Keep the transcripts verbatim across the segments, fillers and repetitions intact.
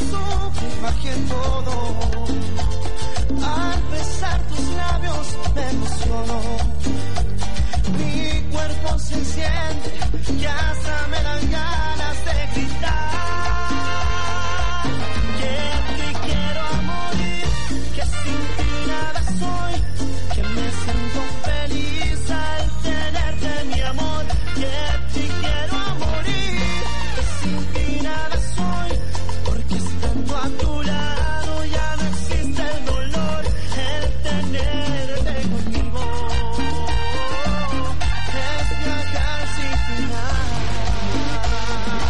sube bajé todo. Al besar tus labios me emociono. Mi cuerpo se enciende y hasta me dan ganas de gritar. Que te quiero a morir, que sin ti nada soy, que me siento feliz al tenerte mi amor. Que te quiero a morir, que sin ti nada soy, porque estando a tu lado ya no existe el dolor, el tenerte conmigo es viajar sin final.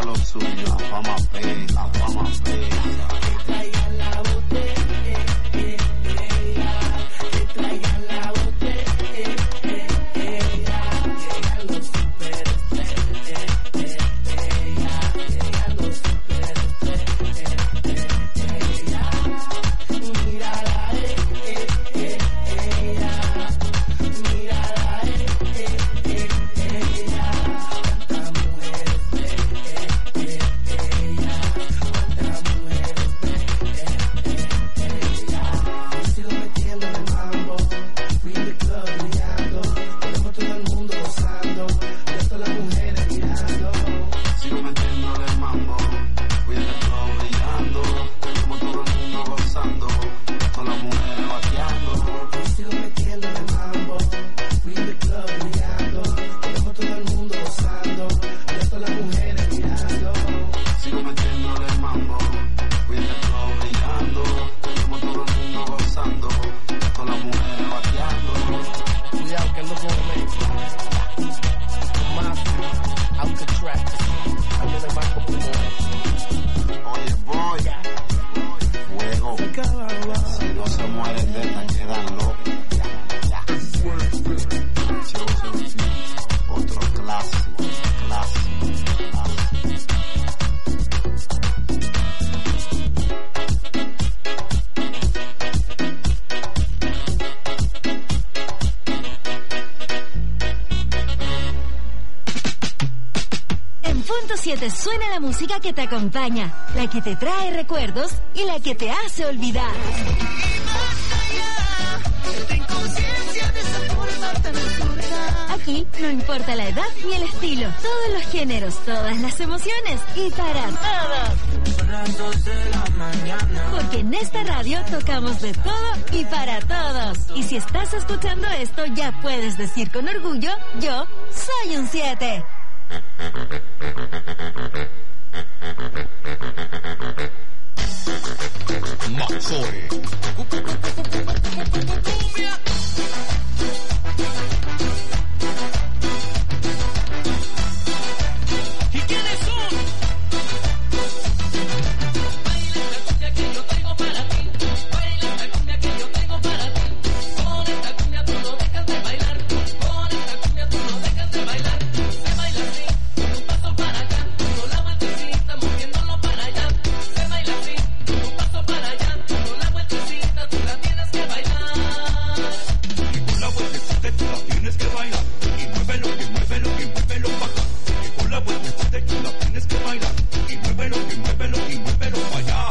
lo suyo, la fama pega, la fama pega. Que traigan la botella, que traigan la botella, llegan los super estrellas, llegan los super estrellas. Mírala, eh, eh, eh, ella, mírala, eh, eh, eh, ella. Cuántas mujeres ve, eh, eh, ella, cuántas mujeres ve, eh, eh, ella. Yo sigo metiendo en el mambo, fui de club brillando, tenemos todo el mundo gozando, ya todas las mujeres mirando. Sigo metiéndole el mambo, voy en el club brillando, como todo el mundo gozando, con las mujeres bateando. Yo sigo metiendo en el mambo, fui de club brillando, tenemos todo el mundo gozando, ya todas las mujeres mirando. Sigo metiéndole el mambo, voy en el club brillando, como todo el mundo gozando, con las mujeres bateando. Cuidado que ando con México, Mafia, Alcatraz, ando en el barco primero. Oye, boy, fuego, si no se mueren de esta, quedan locos. Otro clásico, clásico, clásico. En Punto siete suena la música que te acompaña, la que te trae recuerdos y la que te hace olvidar. Aquí no importa la edad ni el estilo, todos los géneros, todas las emociones y para todos. Porque en esta radio tocamos de todo y para todos. Y si estás escuchando esto, ya puedes decir con orgullo, yo soy un siete. Mazzoli. ¿Y quiénes son? Baila esta cumbia que yo traigo para ti. Baila esta cumbia que yo traigo para ti. Con esta cumbia tú no dejas de bailar. Con esta cumbia tú no dejas de bailar. Se baila así, con un paso para acá. Con la vueltecita moviéndolo para allá. Se baila así, con un paso para allá. Con la vueltecita tú la tienes que bailar. Y con la vueltecita tú la tienes que bailar. Y muévelo, y muévelo, y muévelo pa' acá. Y con la vueltecita tú la tienes que bailar. Y muévelo, y muévelo, y muévelo pa' allá.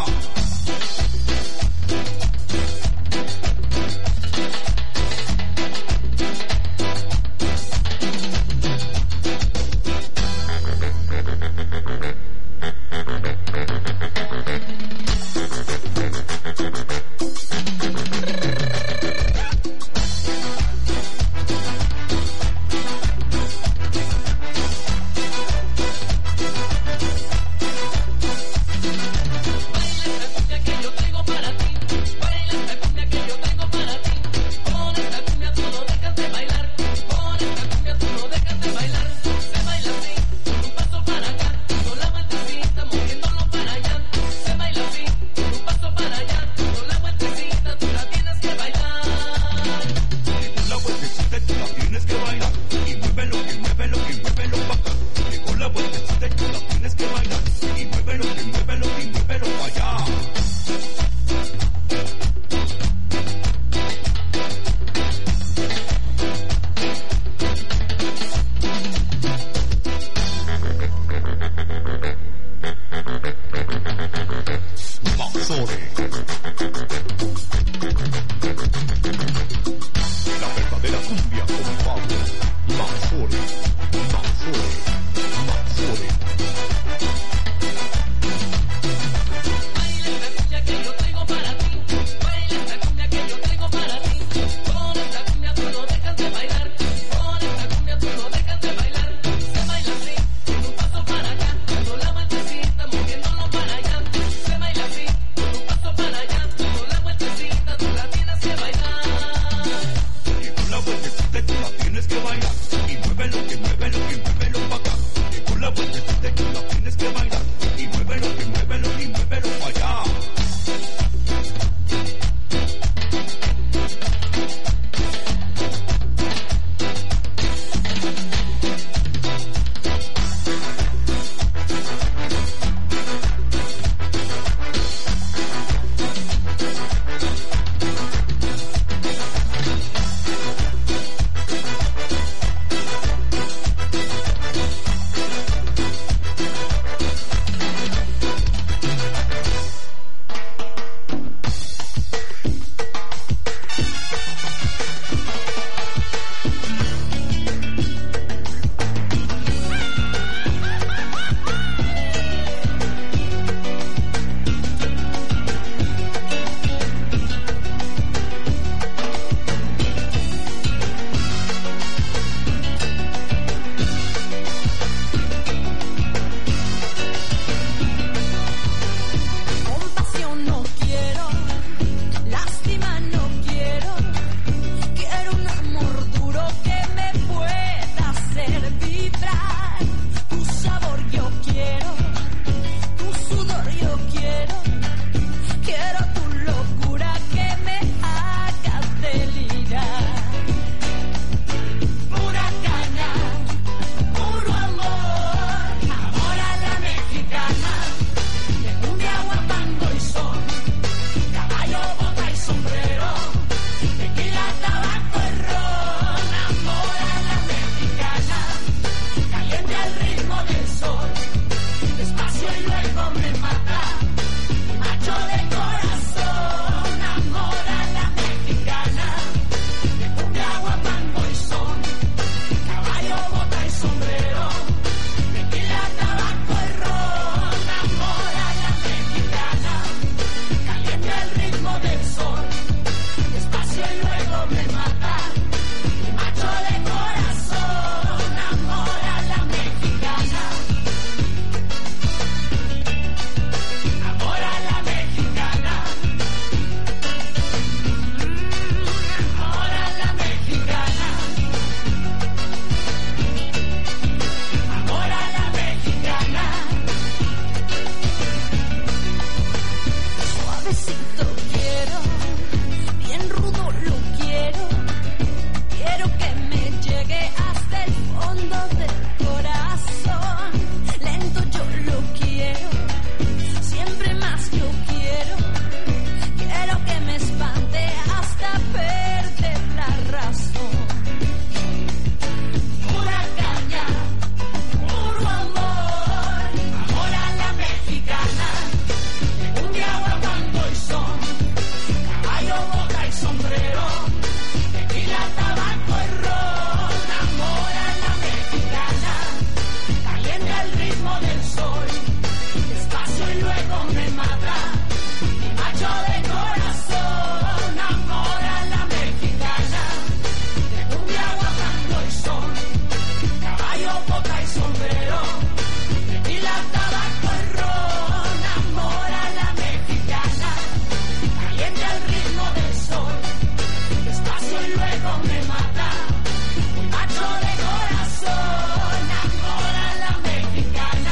ritmo del sol. Despacio y luego me mata. Mi macho de corazón, amor a la mexicana. De cumbia, guapango y son. Caballo, bota y sombrero. Tequila, tabaco y ron. Amor a la mexicana. Caliente al ritmo del sol. Despacio y luego me mata. Mi macho de corazón, amor a la mexicana.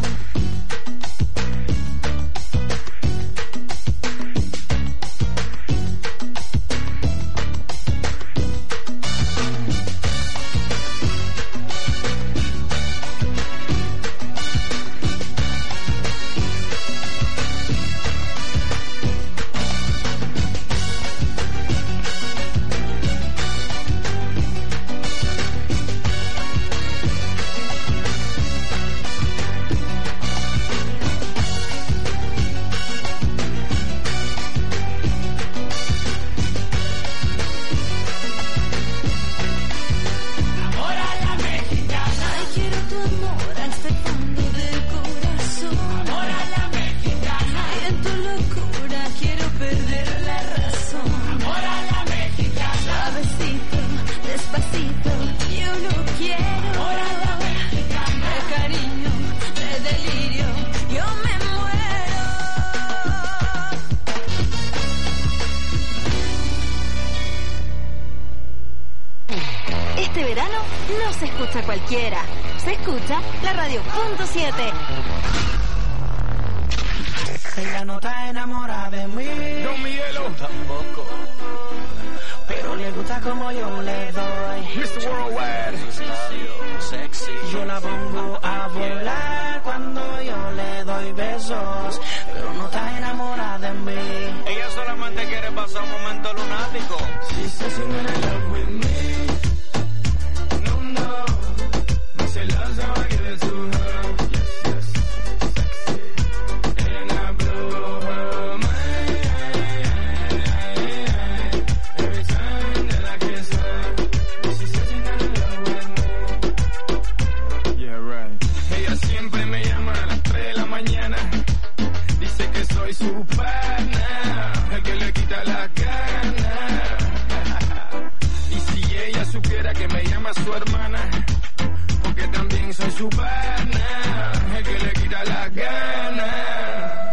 Amor a la mexicana. Ay, quiero tu amor hasta el fondo del corazón. Amor a la mexicana. En tu locura quiero perder la razón. Amor a la mexicana. Suavecito, despacito, yo lo quiero. Amor a la mexicana. De cariño, de delirio, yo me muero. Este verano no se escucha cualquiera, se escucha la radio punto siete. Ella no está enamorada de mí, Don Miguelo, tampoco, pero le gusta como yo le doy. mister Worldwide, Sexy. Yo la pongo a volar cuando yo le doy besos, pero no está enamorada de mí. ella solamente quiere pasar un momento lunático. She says she's in love with me. No, no. Me say love's how I give it to her. Yes, yes. Sexy. And I blow her mind. Every time that I kiss her. She says she's in love with me. Yeah, right. Ella siempre me llama a las tres de la mañana. Dice que soy su pana, el que le quita la gana. Y si ella supiera que me llama su hermana, porque también soy su pana, el que le quita la gana.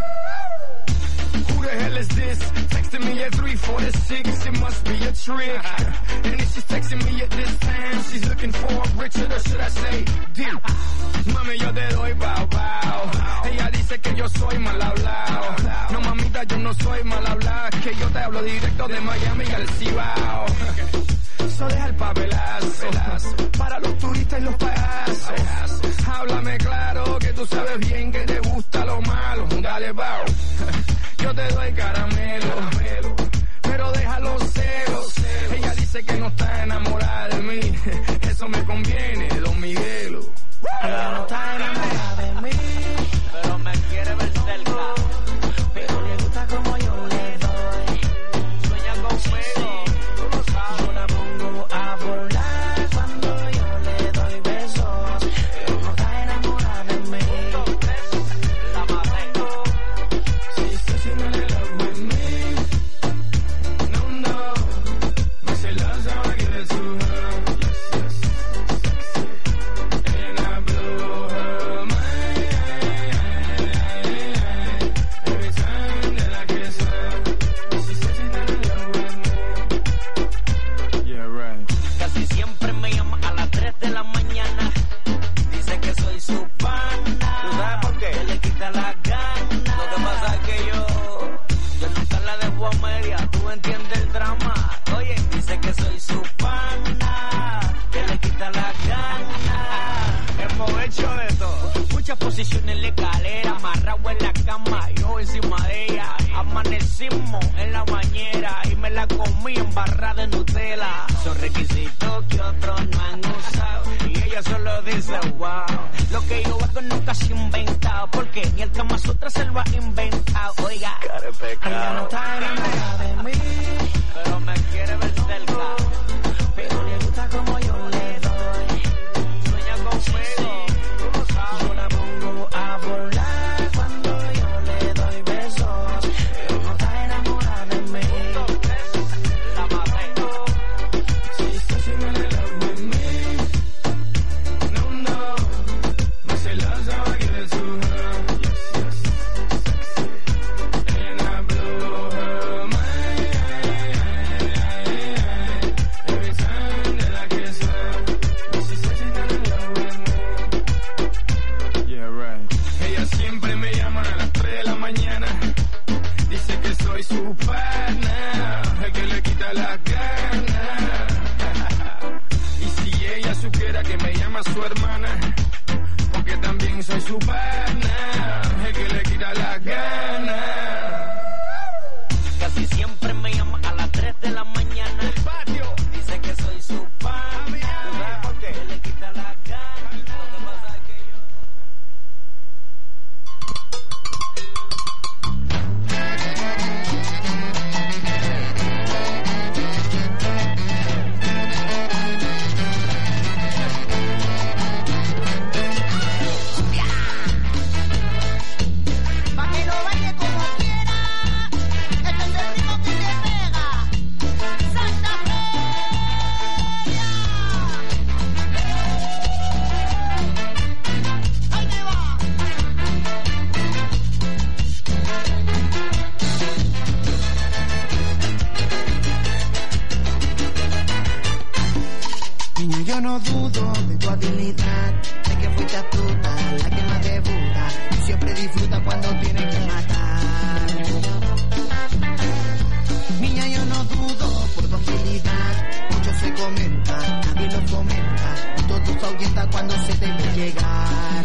Who the hell is this? Texting me at three forty-six, it must be a trick. And if she's texting me at this time, she's looking for Richard, or should I say Dick? Mami, yo te doy bao bao. Ella dice que yo soy mal hablado. No, mamita, yo no soy mal hablado, que yo te hablo directo de Miami al Cibao. So deja el papelazo para los turistas y los payasos. Háblame claro, que tú sabes bien que te gusta lo malo. Dale, bao. Yo te doy caramelo, pero deja los celos. Ella dice que no está enamorada de mí. Eso me conviene, Don Miguelo. Ella no está enamorada de mí, Pero me quiere ver cerca. pero le gusta como yo le doy. Sueña conmigo, tú lo sabes. Yo la pongo a volar cuando yo le doy besos, pero no está enamorada de mí. La maté. She says she's in love with me. No, no. Me say love's how I give it to her. Yes, yes. Sexy. And I blow her mind. Every time that I kiss her. She says she's in love with me. Yeah, right. Casi siempre me llama a las tres de la mañana. Dice que soy su pana. ¿Tú sabes por qué? Que le quita la gana. Lo que pasa es que yo, Yo nunca la dejo a media, tú entiendes el drama. Oye, dice que soy su pana. Que le quita la gana. hemos hecho de todo. Muchas posiciones en la escalera, amarrado en la cama, yo encima de ella. Amanecimos en la bañera y me la comí en barra de Nutella. Son requisitos que otros no han usado y ella solo dice wow. Lo que yo hago nunca se ha inventado, porque ni el Kama Sutra se lo ha inventado. Oiga, Cara de Ella no pecado. está enamorada de mí, pero me quiere ver cerca. pero le gusta como yo le doy. Sueña conmigo, tú lo sabes. Yo la pongo ella siempre me llama a las tres de la mañana. Dice que soy su pana, el que le quita la gana. Y si ella supiera que me llama su hermana, porque también soy su pana, el que le quita la gana. Casi siempre me llama a las tres de la mañana. El patio dice que soy su pana. ¿Tú sabes por qué? Le quita la gana. Lo que pasa es que yo... Yo no dudo de tu habilidad, sé que fuiste astuta, la que más debuta, y siempre disfruta cuando tienes que matar. Niña, yo no dudo por tu habilidad, mucho se comenta, nadie lo fomenta, y todo se ahuyenta cuando se te ve llegar.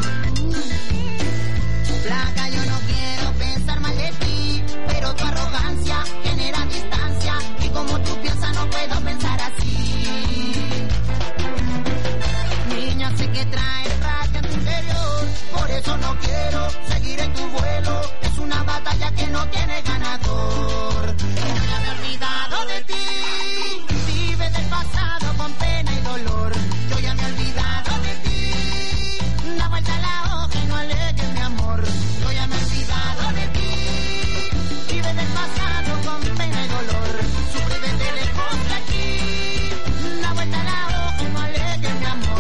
Flaca, yo no quiero pensar mal de ti, pero tu arrogancia genera distancia, y como tú piensas no puedo pensar así. Sé que traes rabia en tu interior, por eso no quiero seguir en tu vuelo. Es una batalla que no tiene ganador. Yo ya me he olvidado de ti, vive del pasado con pena y dolor. Yo ya me he olvidado de ti, da vuelta la hoja y no alegues mi amor. Yo ya me he olvidado de ti, vive del pasado con pena y dolor. Sufre desde lejos de aquí, da vuelta la hoja y no alegues mi amor.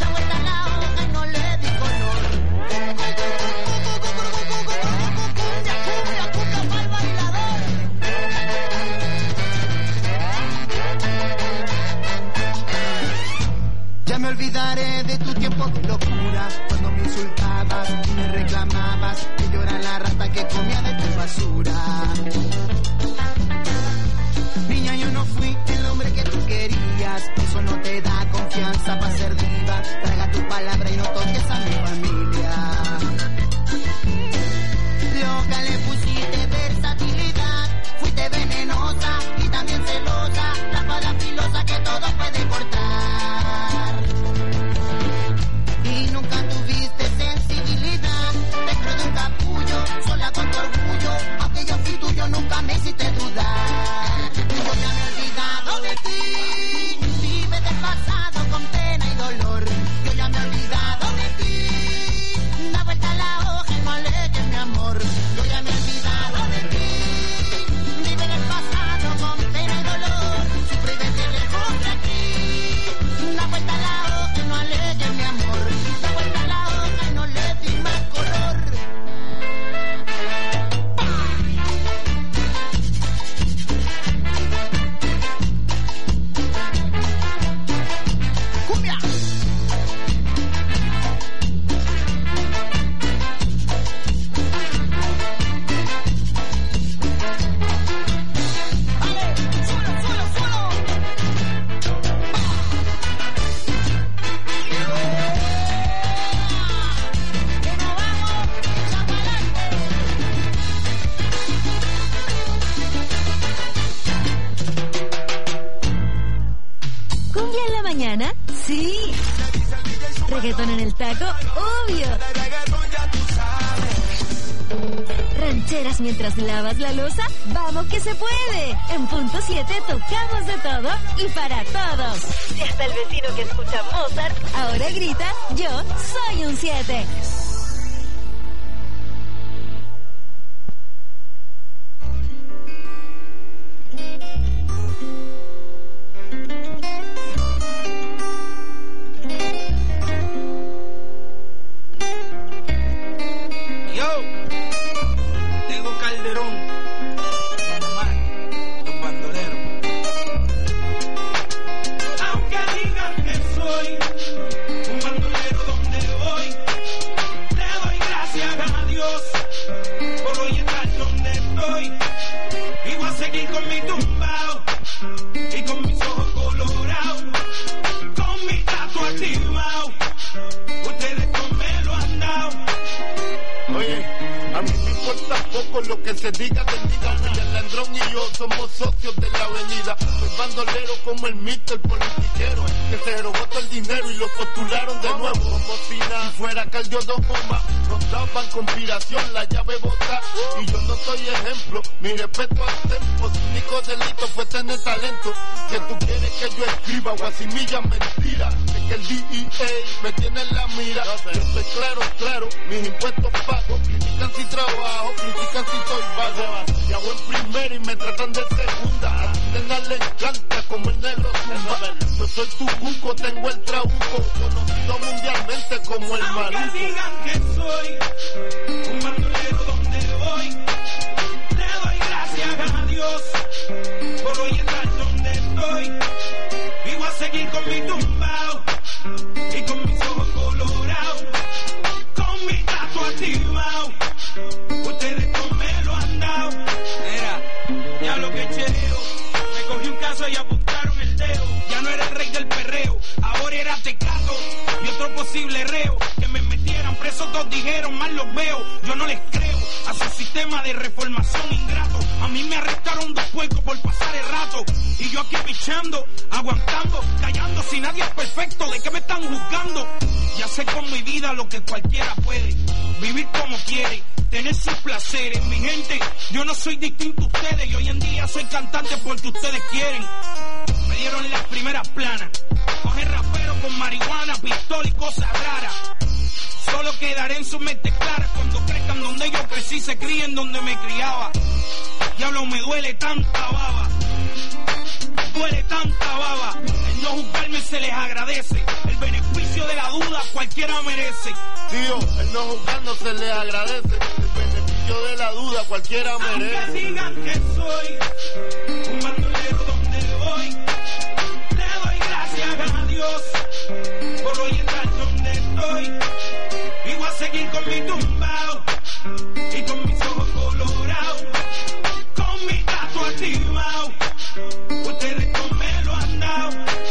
Ya me olvidaré de tu tiempo de locura, cuando me insultabas y me reclamabas que yo era la rata que comía de tu basura. Niña, yo no fui el hombre que tú querías, eso no te da confianza para ser diva. Traga tu palabra y no toques a mi familia. Loca, le pusiste versatilidad, fuiste venenosa y también celosa, la espada filosa que todo puede cortar. Y nunca tuviste sensibilidad, dentro de un capullo, sola con tu orgullo, aunque yo fui tuyo nunca me hiciste dudar. Yo ya me he olvidado de ti, vive del pasado con pena y dolor. Yo ya me he olvidado de ti, da vuelta la hoja y no alegues mi amor. Yo ya me he olvidado de ti, vive del pasado con pena y dolor. Sufre desde lejos de aquí, da vuelta la hoja y no alegues mi amor. Da vuelta la hoja y no le di más color. ¡Cumbia! ¿Cumbia en la mañana? Sí. ¿Reggaetón en el taco? Obvio. ¿Rancheras mientras lavas la loza? ¡Vamos que se puede! En punto siete tocamos de todo y para todos. Y hasta el vecino que escucha Mozart ahora grita, yo soy un siete. Aunque digan que soy un bandolero donde voy, importa poco lo que se diga del día. El Landrón y yo somos socios de la avenida. Los bandoleros como el mister politiquero, que se robó todo el dinero y lo postularon de nuevo. Como si nada fuera Caldio Dos Bombas, nos daban conspiración, la llave bota. Y yo no soy ejemplo, mi respeto al tempo. Su único delito fue tener talento. Que tú quieres que yo escriba guasimilla mentira. Es que el D E A me tiene en la mira. Yo estoy claro, claro, mis impuestos pagos. Critican si trabajo, critican si soy vago. Y hago en primera y me tratan de segunda. A ti nena le encanta como el negro zumba. Yo soy tu cuco, tengo el trabuco. Conocido mundialmente como el maluco. Aunque digan que soy un bandolero donde voy, le doy gracias a Dios por hoy estar donde estoy. Y voy a seguir con mi tumbao y con mis ojos colorados, con mi gato activado. Ustedes no me lo han dado. Mira, ya lo que chereo. Me cogí un caso y apuntaron el dedo. Ya no era el rey del perreo, ahora era Tecato y otro posible reo. Que me metieran preso, todos dijeron, mal los veo. Yo no les creo a su sistema de reformación ingrato. A mí me arrestaron dos puercos por pasar el rato. Y yo aquí pichando, aguantando, callando. Si nadie es perfecto, ¿de qué me están juzgando? Ya sé con mi vida lo que cualquiera puede. Vivir como quiere, tener sus placeres. Mi gente, yo no soy distinto a ustedes. Y hoy en día soy cantante porque ustedes quieren. Me dieron las primeras planas. Coger rapero con marihuana, pistola y cosas raras. Solo quedaré en su mente clara cuando crezcan donde yo crecí, se críen donde me criaba. Diablo, me duele tanta baba. Duele tanta baba. El no juzgarme se les agradece. El beneficio de la duda cualquiera merece. Tío, el no juzgarnos se les agradece. El beneficio de la duda cualquiera merece. Aunque digan que soy un bandolero donde voy, le doy gracias a Dios por hoy estar donde estoy. Y voy a seguir con mi tumbao y con mis ojos colorados, con mi gato activado. Ustedes no me lo han dado.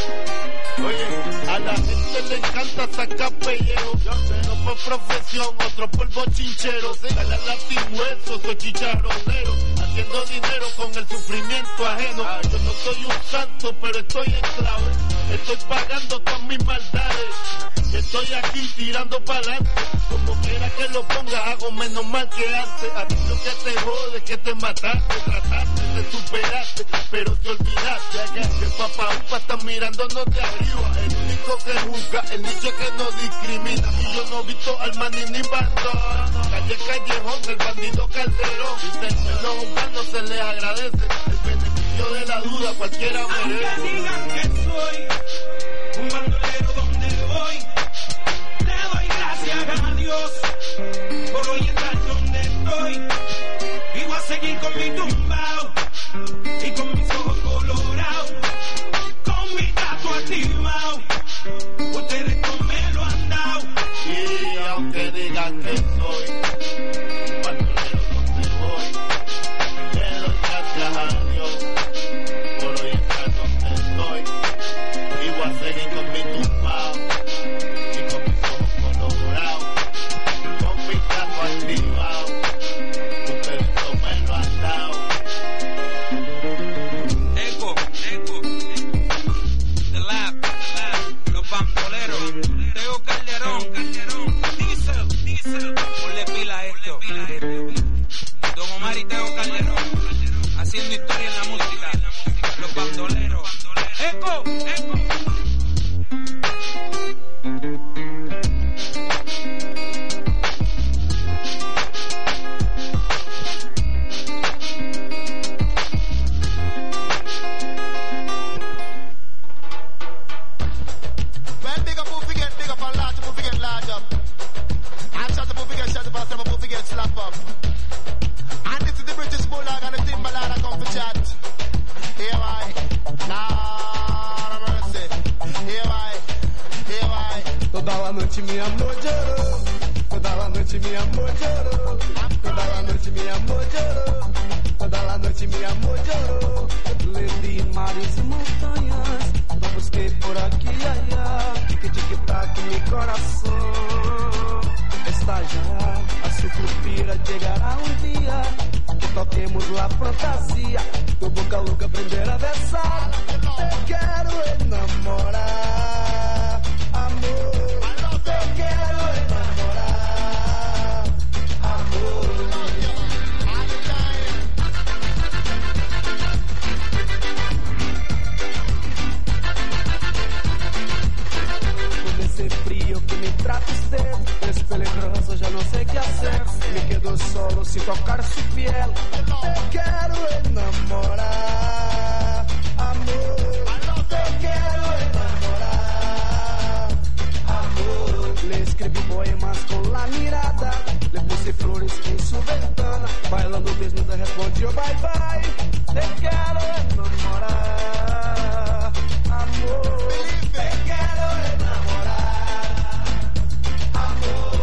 Oye, a la gente le encanta sacar pellejo. Uno por profesión, otro por bochinchero. Dale latín hueso, soy chicharronero. Haciendo dinero con el sufrimiento ajeno. Yo no soy un santo, pero estoy en clave. Estoy pagando todas mis maldades. Estoy aquí tirando para adelante. Como quiera que lo ponga, hago menos mal que antes. A ti lo que te jode, que te mataste. Trataste de superarte, pero te olvidaste. Que papá upa está mirándonos de arriba. El único que juzga, el nicho que no discrimina. Y yo no he visto al maní ni bandón. Calle Callejón, el bandido Calderón. Y no juzgando se le agradece. El beneficio de la duda cualquiera merece. Aunque digan que soy un bandolero donde voy, le doy gracias a Dios por hoy estar donde estoy. Y voy a seguir con mi tumbao y con mis ojos colorados, con mi gato activado. Ustedes no me lo han dado. Y aunque digan que soy un bandolero donde voy, le doy gracias a Dios por hoy estar donde estoy. Y voy a seguir con mi tumbao y con mis ojos colorados, con mi gato activado. Ustedes no me lo han dado. Eco, eco, The Lab, Los Bandoleros, Teo Calderón, Calderón, Diesel, Diesel, ponle pila a esto. Don Omar y Teo Calderón, haciendo historia en la música. Los Bandoleros. Eco, eco. Well, big up, who forget, big up, and large up, who forget, large up. And shut up, who forget, shut up, and step up, who forget, slap up. And this is the British Bulldog and the Timberland that come for chat. Here I, nah, mercy. Here I, here I. Toda a noite me amor chorou, toda a noite me amor chorou, toda a noite me amor chorou, toda a noite me amor chorou. Levei mares e montanhas, não busquei por aqui, ai, ai, tic-tic-tac, meu coração está já a se mira, llegará un día que toquemos la fantasía. Tu boca louca aprender a besar. Te quiero enamorar, amor. Te quiero enamorar, amor. Con ese frío que me trata usted, es peligroso, ya no sé qué hacer. Me quedo solo sin tocar su piel. Te quiero enamorar, amor. Te quiero enamorar, amor. Le escribí poemas con la mirada, le puse flores en su ventana. Bailando desnuda respondió bye bye. Te quiero enamorar, amor. Te quiero enamorar, amor.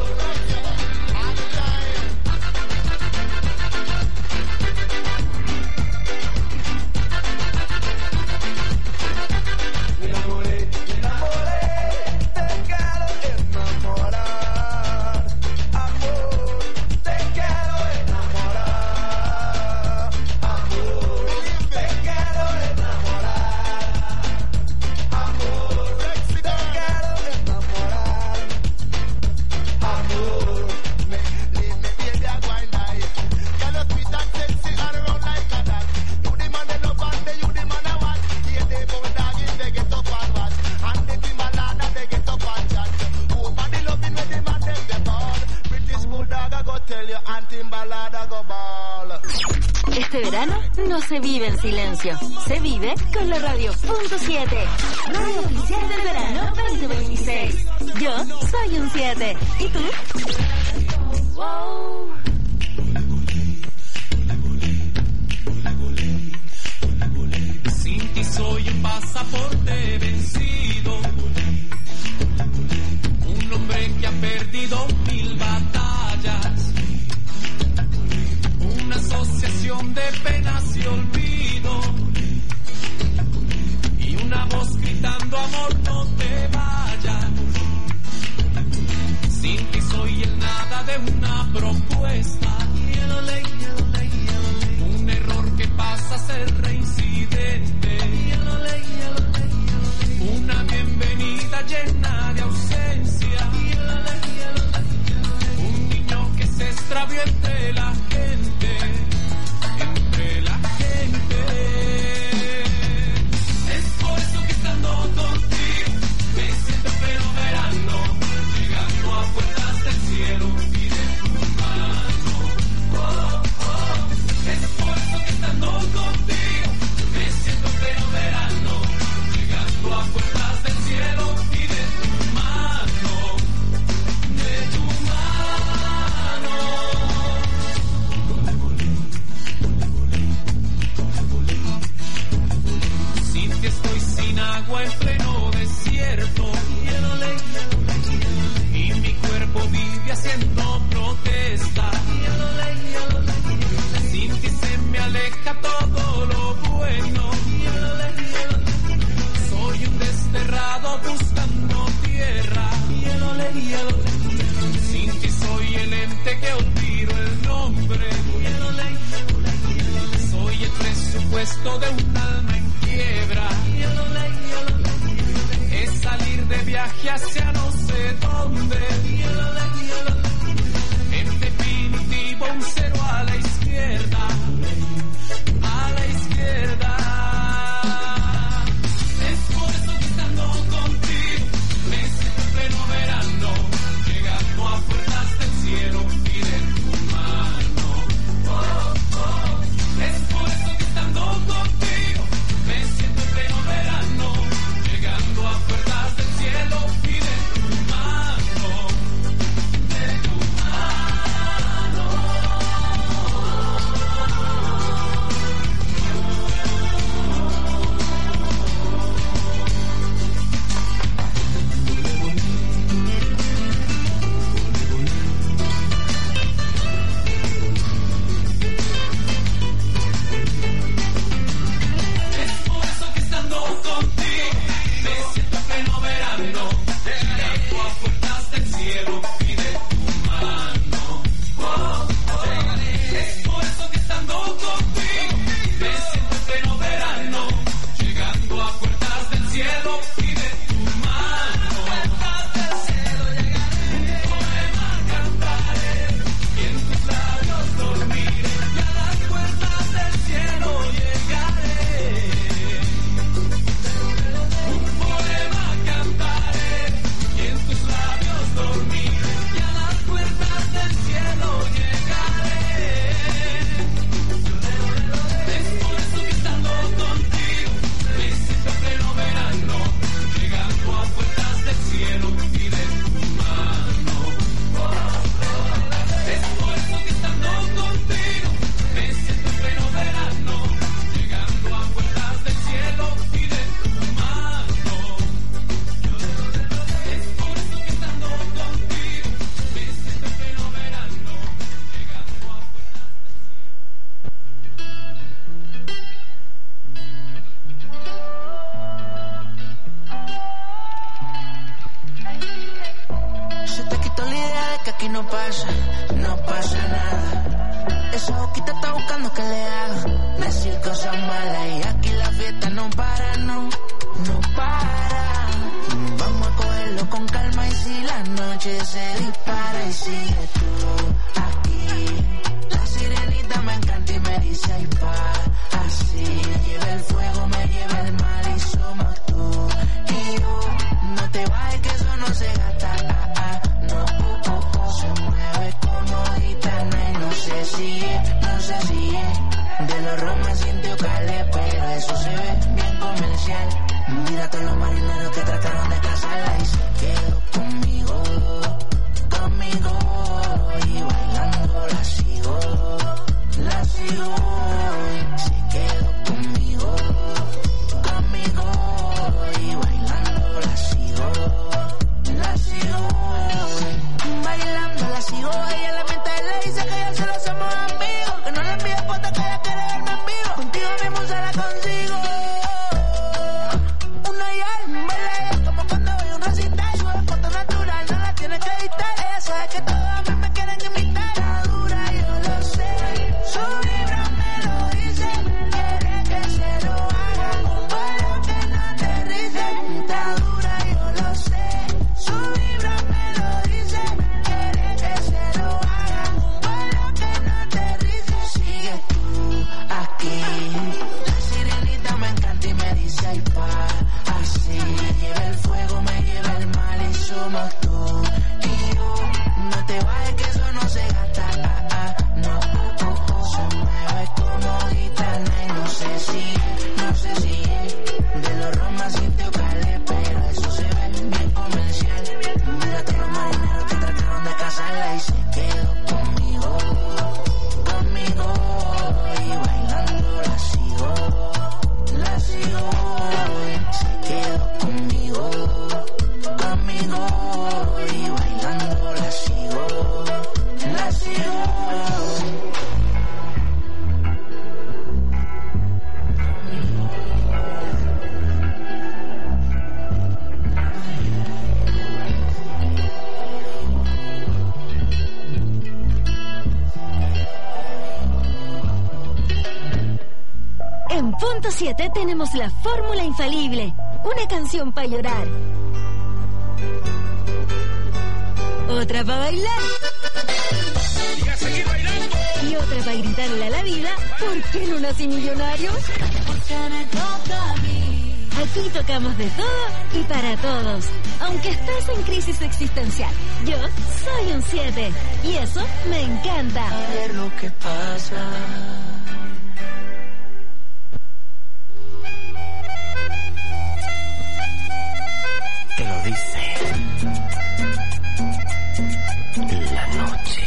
Me enamoré, me enamoré, te quiero enamorar, amor. Te quiero enamorar, amor. Te quiero enamorar, amor. Te quiero enamorar, amor. Me, leave me baby a grind like girl, you sweet and sexy and round like a that. You the man that love and the you the man I want. Here they go dogging, they get up and watch, and the Timberland and they get up and chat. Nobody loving when the man them the ball. British Bulldog I go tell you, and Timberland I go ball. Este verano no se vive en silencio, se vive con la radio punto siete, radio oficial del verano veinte veintiséis. Yo soy un siete. ¿Y tú? Wow. Sin ti soy un pasaporte vencido, un hombre que ha perdido mil batallas, una asociación de penas y olvido, y una voz gritando amor no te vayas. Sin ti soy el nada de una propuesta, un error que pasa a ser reincidente, una bienvenida llena de ausencia, un niño que se extravió entre la gente, entre la gente. Es por eso que estando contigo me siento pleno verano, llegando a puertas del cielo y de tu mano. Oh, oh. Es por eso que estando contigo me siento pleno verano, llegando a puertas del cielo y de tu mano, de tu mano. Sin ti estoy sin agua en pleno desierto, y mi cuerpo vive haciendo protesta. Sin ti se me aleja todo lo bueno, soy un desterrado buscando tierra. Sin ti soy el ente que olvido el nombre, soy el presupuesto de un alma en quiebra. Es salir de viaje hacia no sé dónde, en definitivo un cero a la izquierda, a la izquierda. Es por eso que estando contigo me siento en pleno verano, llegando a puertas del cielo y de tu mano. Oh, oh. Es por eso que estando contigo me siento en pleno verano, llegando a puertas del cielo y de no pasa nada. Esa boquita está buscando que le haga decir cosas malas y aquí la fiesta no para, no, no para. Vamos a cogerlo con calma y si la noche se dispara y sigue tú aquí. La sirenita me encanta y me dice ay pa, así. Lleva el fuego, me lleva el mal y somos tú y yo. No te vayas que eso no se gasta, ah, ah, no, oh, oh, oh. Se mueve como gitana y no sé si es, no sé si es de los Roma siente Ocale, pero eso se ve bien comercial. Mira todos los marineros que trataron de casarla y se quedó conmigo, conmigo y bailando la sigo, la sigo. Se quedó conmigo, conmigo y bailando la sigo, la sigo. Bailando la sigo, ella en la mente le dice que ya se lo hacemos amigos, que no le envíe fotos que ella quiere verme en vivo. Contigo mismo se la consigo. Una y al baila como cuando voy a un recital. Sube foto natural, no la tienes que editar. Ella sabe que todos a mí me quieren imitar. Está dura, yo lo sé. Su vibra me lo dice. Quiere que se lo hagan un vuelo que no aterrice. Está dura, yo lo sé. Su vibra me lo dice. Quiere que se lo hagan un vuelo que no aterrice. Sigue tú aquí. La sirenita me encanta y me dice ay pa, así. Me lleva el fuego, me lleva el mal y somos tú y yo. No te vayas que eso no se gasta, ah, ah, no, oh, oh, oh. Se mueve como gitana y no sé si, no sé si es de los Roma siente Ocale, pero eso se ve bien comercial. Mira todos los marineros que trataron de casarla y se quedó conmigo, conmigo y bailando la sigo, la sigo. Se quedó conmigo, conmigo y bailando la sigo, la sigo. En punto siete tenemos la fórmula infalible. Una canción para llorar. Otra para bailar. Y a seguir bailando. Y otra para gritarle a la vida, ¿por qué no nací millonario? Porque me toca a mí. Aquí tocamos de todo y para todos. Aunque estés en crisis existencial, yo soy un siete. Y eso me encanta. A ver lo que pasa. Te lo dice la noche.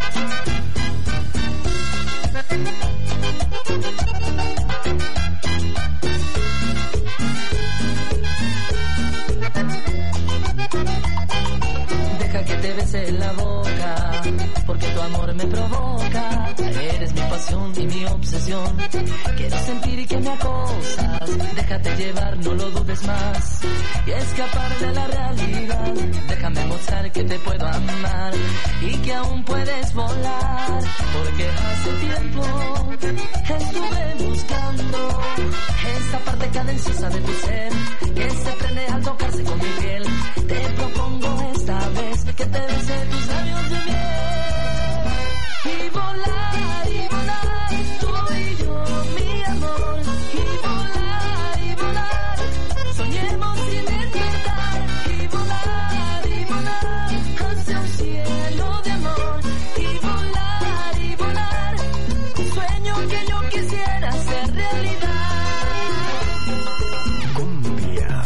Deja que te bese la boca, porque tu amor me provoca. Eres mi pasión y mi obsesión. Quiero sentir que me acosas. Déjate llevar, no lo dudes más. Y escapar de la realidad. Déjame mostrar que te puedo amar y que aún puedes volar. Porque hace tiempo estuve buscando esa parte cadenciosa de tu ser que se prende al tocarse con mi piel. Te propongo esta vez que te bese tus labios de miel. Y volar, y volar, tú y yo, mi amor. Y volar, y volar, soñemos sin despertar. Y volar, y volar, hacia un cielo de amor. Y volar, y volar, un sueño que yo quisiera hacer realidad. Cumbia.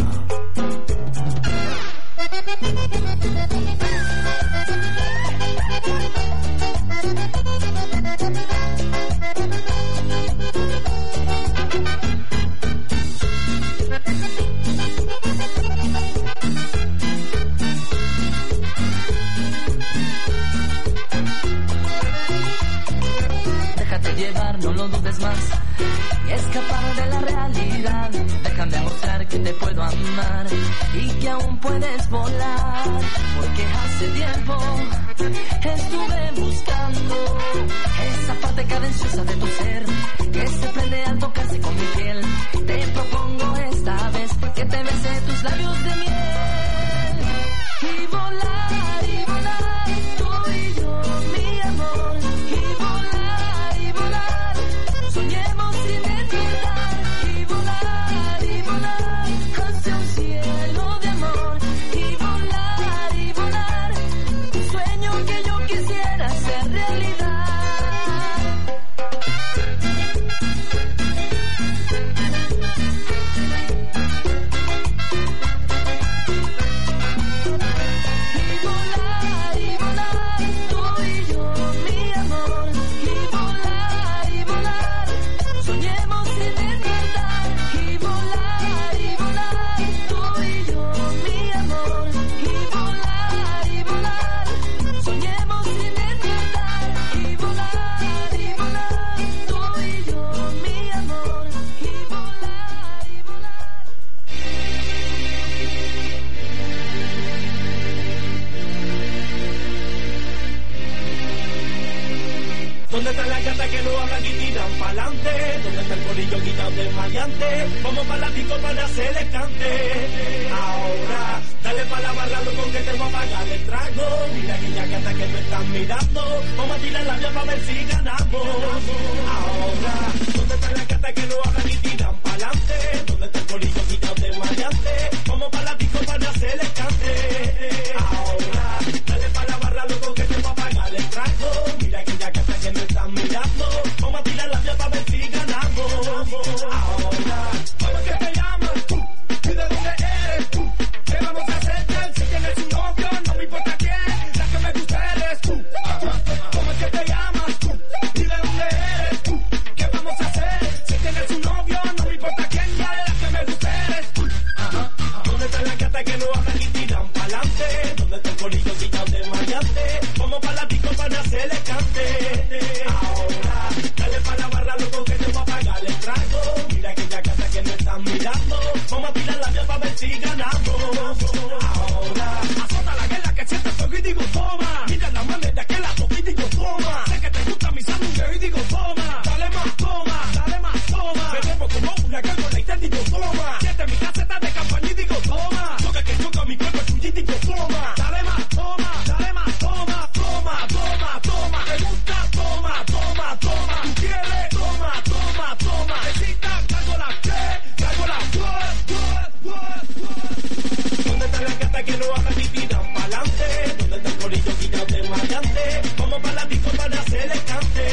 Déjate llevar, no lo dudes más. Y escapar de la realidad. Déjame mostrar que te puedo amar y que aún puedes volar. Porque hace tiempo Estuve buscando esa parte cadenciosa de tu ser que se prende al tocarse con mi piel. Te propongo esta vez que te bese tus labios de miel y volar y volar, tú y yo, mi amor, y volar y volar, soñemos sin despertar y volar y volar hacia un cielo de amor y volar y volar, un sueño que yo quisiera hacer realidad. ¿Dónde está la gata que no hablan y tiran pa'lante? ¿Dónde está el corillo quitado de maleante? Vamos pa' la disco para hacerle cante. Ahora, dale pa' la barra, loco, que te voy a pagar el trago. Mira aquella gata que me están mirando. Vamos a tirar la vía pa' ver si ganamos. Ahora, ¿dónde está la gata que no hablan y tiran pa'lante? ¿Dónde está el corillo quitado de maleante? Vamos pa' la disco para hacerle cante. Ahora, dale pa' la barra, loco, que te voy a pagar el trago. Mira aquella gata que me están mirando, vamos a tirar la vía para ver si ganamos. Ahora, ¿cómo es que te llamas tú? ¿Y de dónde eres tú? ¿Qué vamos a hacer? Si tienes un novio, no me importa quién, la que me gusta eres tú. ¿Cómo es que te llamas tú? ¿Y de dónde eres tú? ¿Qué vamos a hacer? Si tienes un novio, no me importa quién, ya la que me gusta eres tú. ¿Dónde está la gata que no hablan y tiran pa'lante? ¿Dónde está el corillo quitado de maleante? Vamos pa' la disco para hacerle cante. Ahora, dale pa' la barra, loco, que te voy a pagar el trago. Mira aquella casa que me están mirando. Vamos a tirar la vía pa' ver si ganamos. Ahora, azota la guerra que siente fuego y digo toma. Mira la manera que la toque y digo toma. Sé que te gusta mi sándwich y digo toma. Dale más, toma, dale más, toma. Me muevo como una gárgola y te digo toma. Siente mi caseta de campaña y digo toma. Toca que toca mi cuerpo tuyo y digo toma. Dale más, toma, dale más, toma, toma, toma, toma. Te gusta, toma, toma, toma. Tú quieres, toma, toma, toma. Necesitas, traigo la que, traigo la what, what, what, what. ¿Dónde está la gata que no hablan ni tiran pa'lante? ¿Dónde está el corillo quitado de maleante? Vamos pa' la disco para hacerle cante.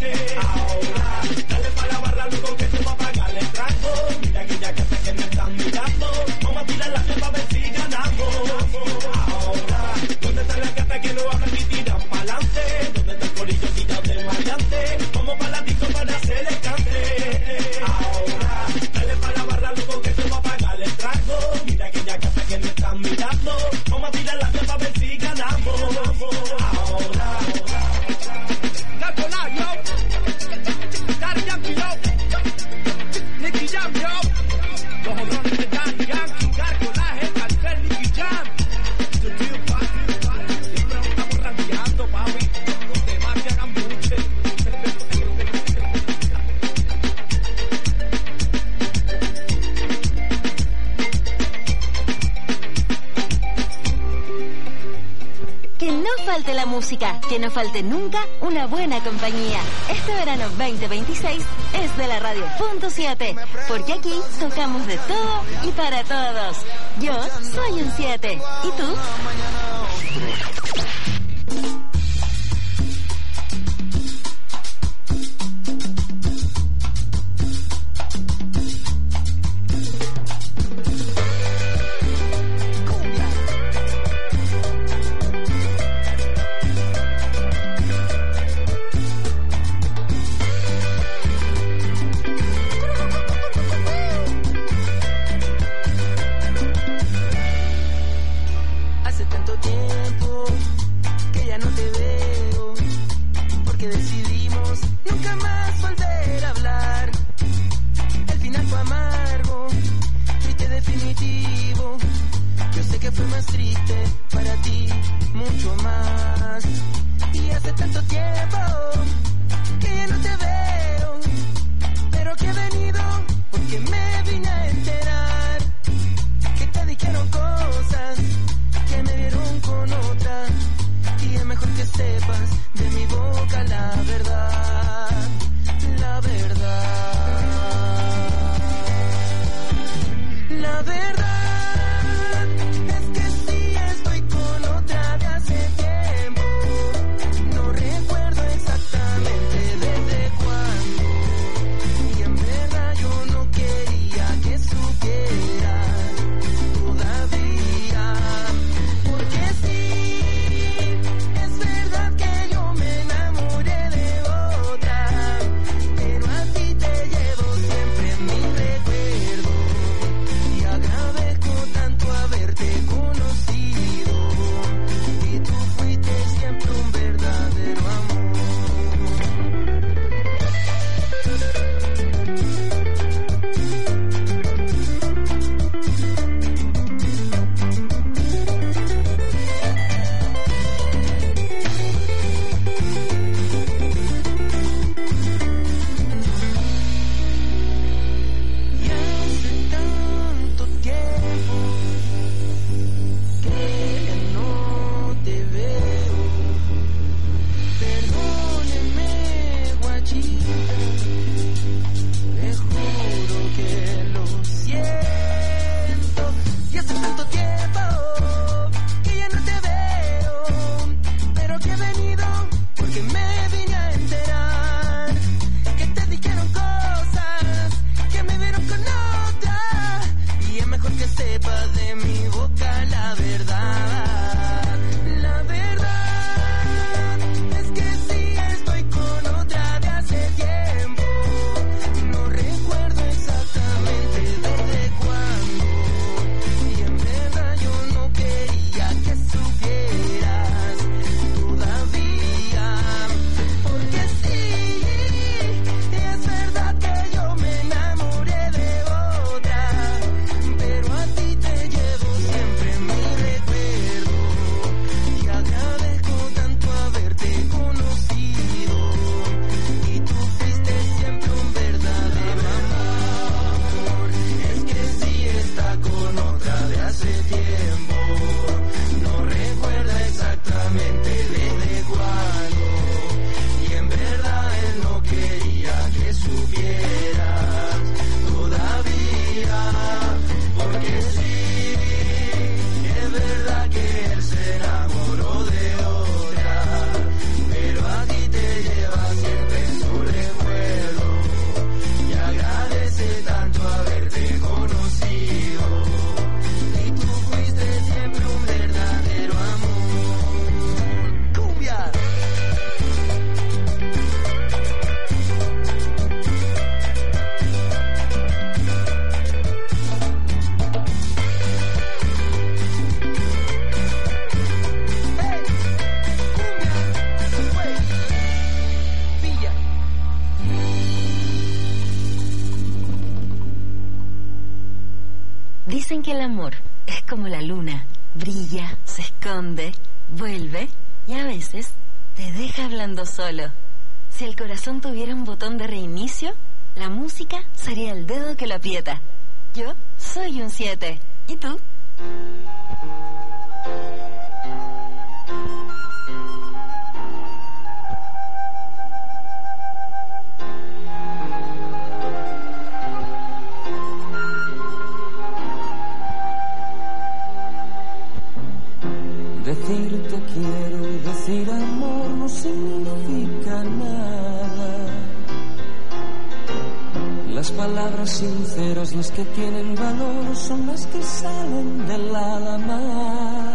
Ahora, dale pa' la barra, loco, que te voy a pagar el trago. Mira aquella gata que me están mirando. Vamos a tirar la vía pa' ver si ganamos. Ahora, ¿dónde está la gata que no hablan ni tiran pa'lante? ¿Dónde está el corillo quitado de maleante? Vamos pa' la disco para hacerle cante. Ahora, dale pa' la barra, loco, que te voy a pagar el trago. Mira aquella gata que me están mirando. Vamos a tirar la vía pa' ver si ganamos. Ahora, Darko Live, yo. Daddy Yankee, yo. Nicky Jam, yo. Los honrones de Daddy Yankee, Darko Live, el cartel Nicky Jam. The Deal Party, siempre nos estamos randeando, papi. Los demás que hagan buche. Que no falte la música, que no falte nunca una buena compañía. Este verano veinte veintiséis es de la Radio Punto siete, porque aquí tocamos de todo y para todos. Yo soy un siete, ¿y tú? Yo sé que fue más triste para ti, mucho más. Y hace tanto tiempo que ya no te veo, pero que he venido porque me vine a enterar que te dijeron cosas que me vieron con otra. Y es mejor que sepas de mi boca la verdad, la verdad, la verdad. Dicen que el amor es como la luna, brilla, se esconde, vuelve y a veces te deja hablando solo. Si el corazón tuviera un botón de reinicio, la música sería el dedo que lo aprieta. Yo soy un siete. ¿Y tú? Decir te quiero y decir amor no significa nada. Las palabras sinceras, las que tienen valor, son las que salen del alma.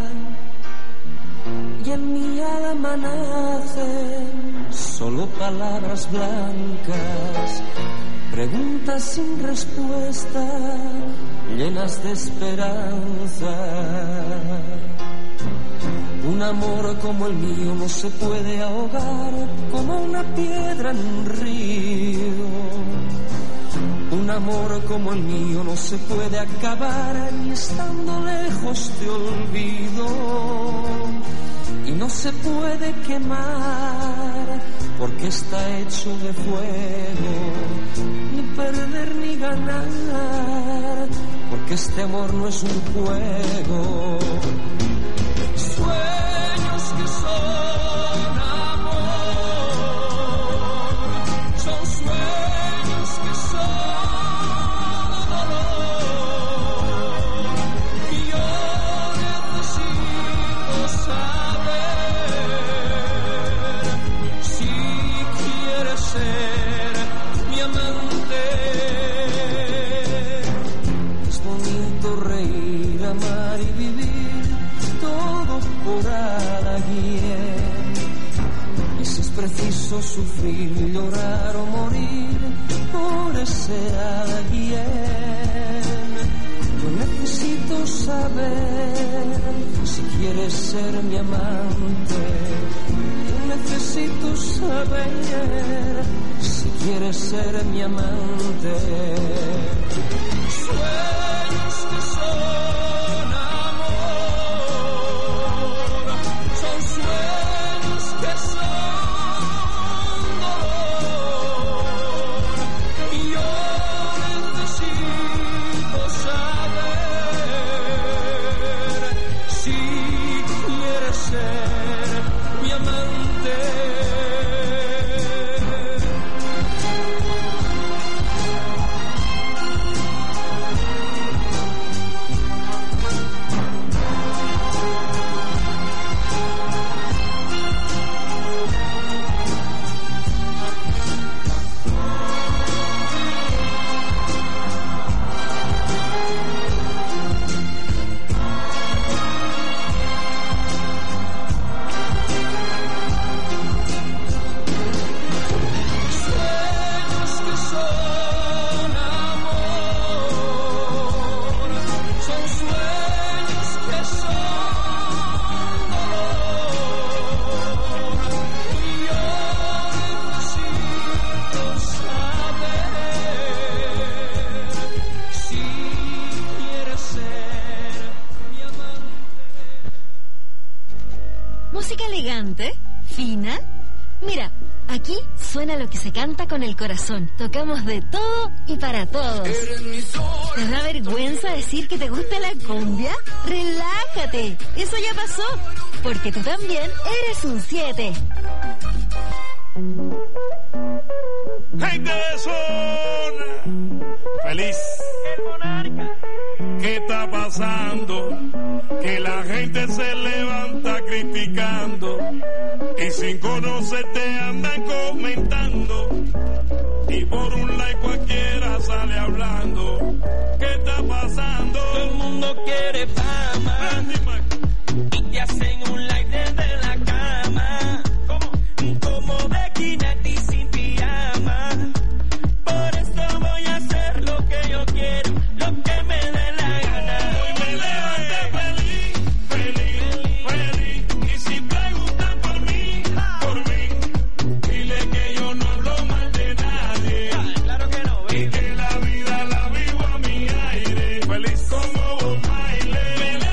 Y en mi alma nacen solo palabras blancas, preguntas sin respuesta, llenas de esperanza. Un amor como el mío no se puede ahogar como una piedra en un río. Un amor como el mío no se puede acabar, y estando lejos te olvido, y no se puede quemar, porque está hecho de fuego, ni perder ni ganar, porque este amor no es un juego. Sueños que son amor, son sueños que son dolor, y yo necesito saber si quieres ser mi amante. Es bonito reír, amar y vivir, todo por alguien. Y si es preciso sufrir, llorar o morir por ese alguien, yo necesito saber si quieres ser mi amante. Yo necesito saber si quieres ser mi amante. Sueños que son amor, son sueños que son dolor, y yo necesito saber si quieres ser mi amante. Sueños que son amor, son sueños que son dolor, y yo necesito saber si quieres ser mi amante. Música elegante, fina. Mira, aquí suena lo que se canta con el corazón. Tocamos de todo y para todos. ¿Te da vergüenza decir que te gusta la cumbia? Relájate, eso ya pasó, porque tú también eres un siete. Gente de zona, feliz. ¿Qué está pasando? Que la gente se levanta criticando y sin conocerte andan comentando, y por un like cualquiera sale hablando. ¿Qué está pasando? Todo el mundo quiere fama y te hacen un like desde la cama, como, como Becky Nati sin pijama. Por esto voy a hacer lo que yo quiero, lo que me dé la gana. Hoy me levanté feliz, feliz, feliz. Y si preguntan por mí, por mí, dile que yo no hablo mal de nadie. Claro que no, Y que la vida la vivo a mi aire, feliz como Bob Marley. Me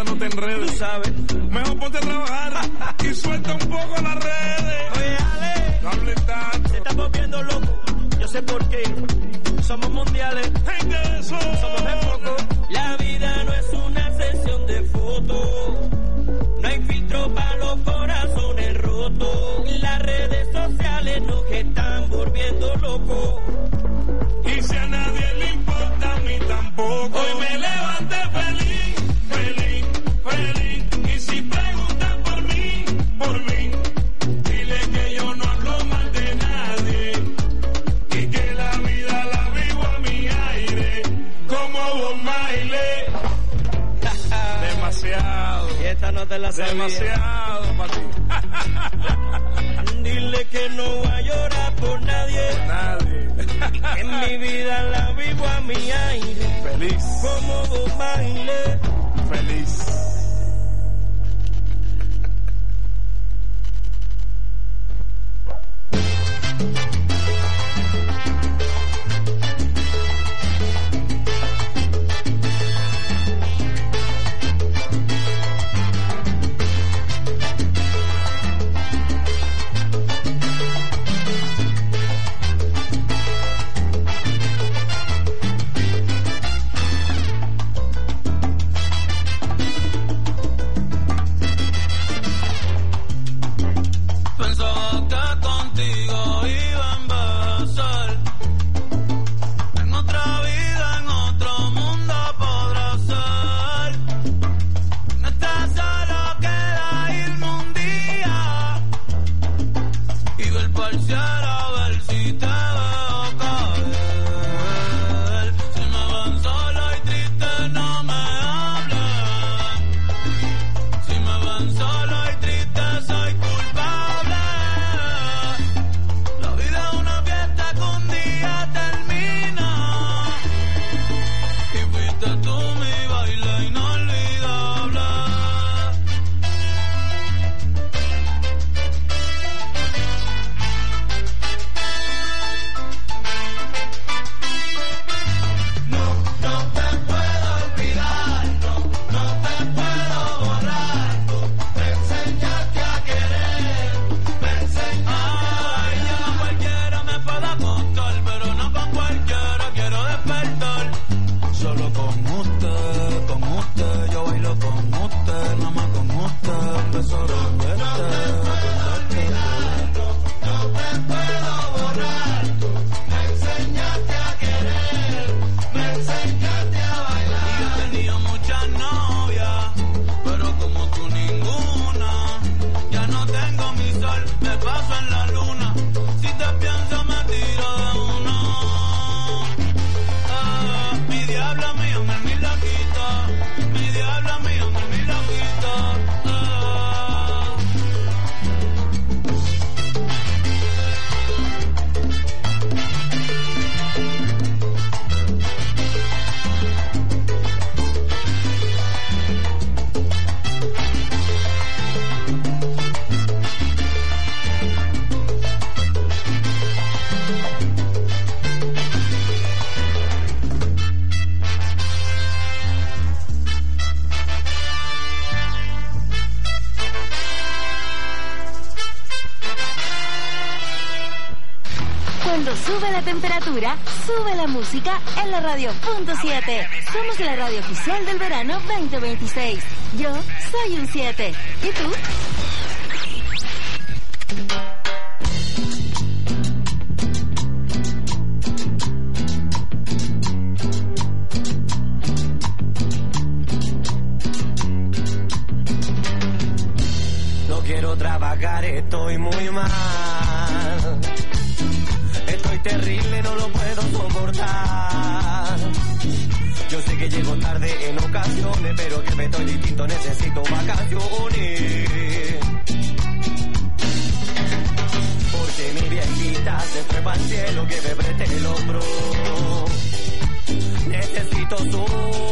vida no te enredes. Tú sabes. Mejor ponte a trabajar y suelta un poco las redes. Oye, Ale, no hables tanto. Se está volviendo loco. Yo sé por qué. Somos mundiales. Hey, de eso. Somos de poco. La vida no es una sesión de fotos. No hay filtro para los corazones rotos. Las redes sociales nos están volviendo locos. Y si a nadie le importa, a mí tampoco. Hoy me levanté feliz, feliz, feliz. Y si preguntan por mí, por mí, dile que yo no hablo mal de nadie. Y que la vida la vivo a mi aire, como Bob Marley. Demasiado. Y esta no te la sabía. Demasiado para ti. Dile que no voy a llorar por nadie. Por nadie. En mi vida la vivo a mi aire. Feliz. Como Bob Marley. Feliz. Cuando sube la temperatura, sube la música en la radio punto siete. Somos la radio oficial del verano veinte veintiséis. Yo soy un siete. ¿Y tú? No quiero trabajar, estoy muy mal. Estoy terrible, no lo puedo soportar. Yo sé que llego tarde en ocasiones, pero que me estoy distinto, necesito vacaciones. Porque mi viejita se fue para el cielo, que me preste el hombro. Necesito sol.